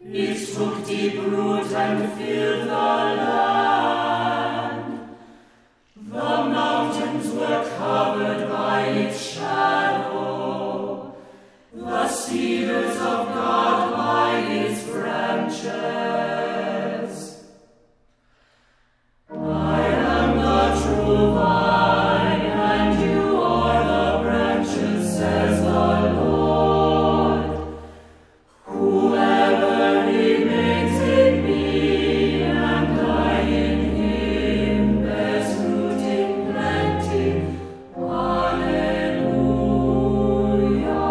It took deep root and filled the land. The mountains were covered by its shadow, the cedars of God by its branches. I am the true vine, and you are the branches, says the Lord. Whoever remains in me, and I in him, bears fruit in plenty. Alleluia.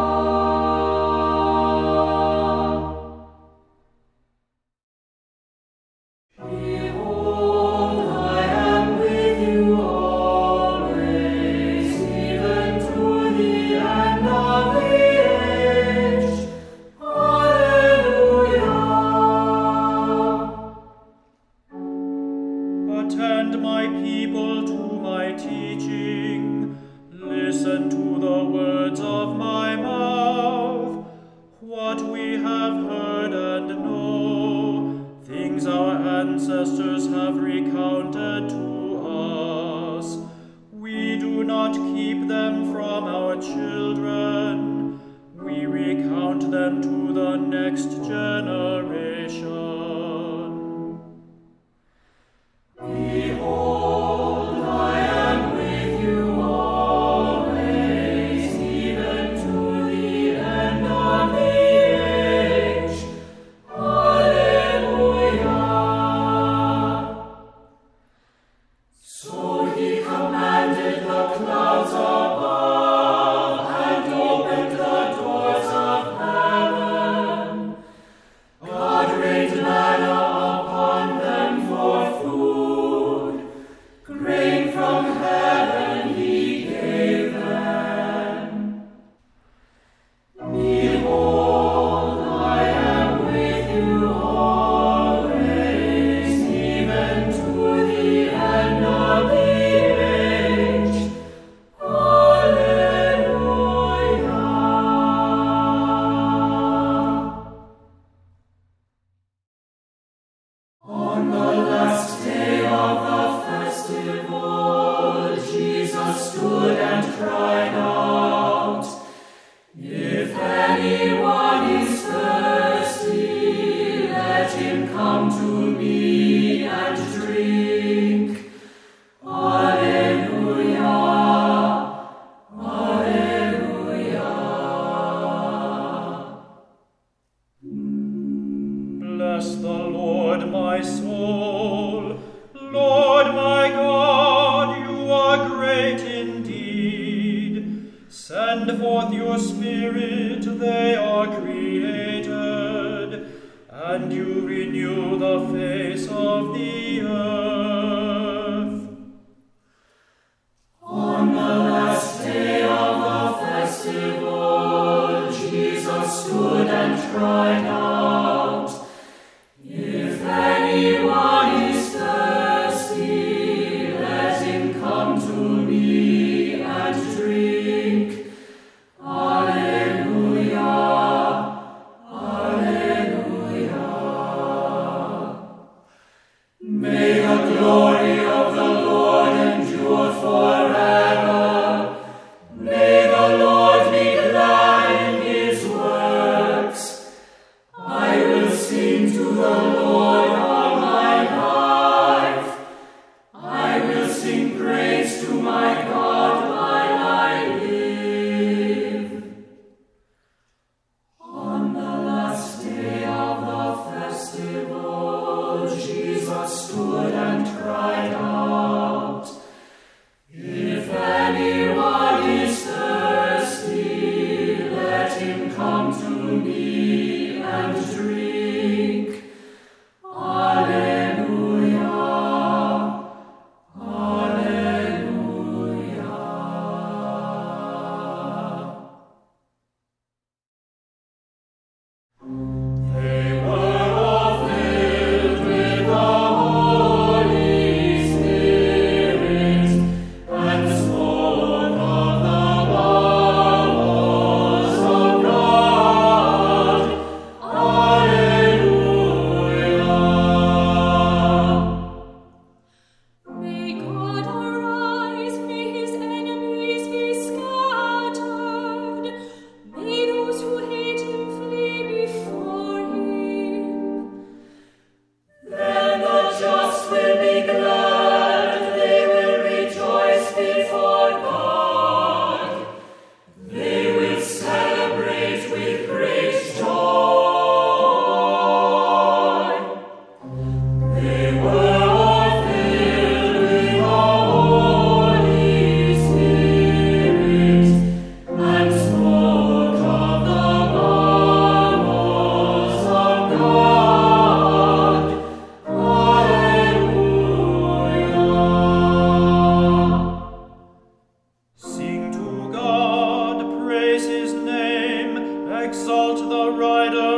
Behold, I am with you always, even to the end of the age. Alleluia. Attend, my people, to my teaching. Listen to the words of my mouth. What we have heard and know, things our ancestors have recounted to us. We do not keep them from our children. We recount them to the next generation. Behold, I am with you always, even to the end of the age. Alleluia. So he commanded the clouds above and opened the doors of heaven. God rained manna upon them for food. Grain from heaven he gave them. Behold, I am with you always, even to the end of the age. Alleluia. On the last day of the festival, Jesus stood and cried out, "If anyone is thirsty, let him come to me and drink." Alleluia. Alleluia. Bless the Lord, my soul. Lord my God, you are great indeed. Send forth your Spirit, they are created, and you renew the face of the earth. On the last day of the festival, Jesus stood and cried out, "If anyone is thirsty, let him come to me and drink." Alleluia. Alleluia. May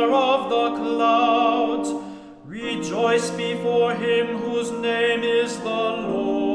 Maker of the clouds. Rejoice before him whose name is the Lord.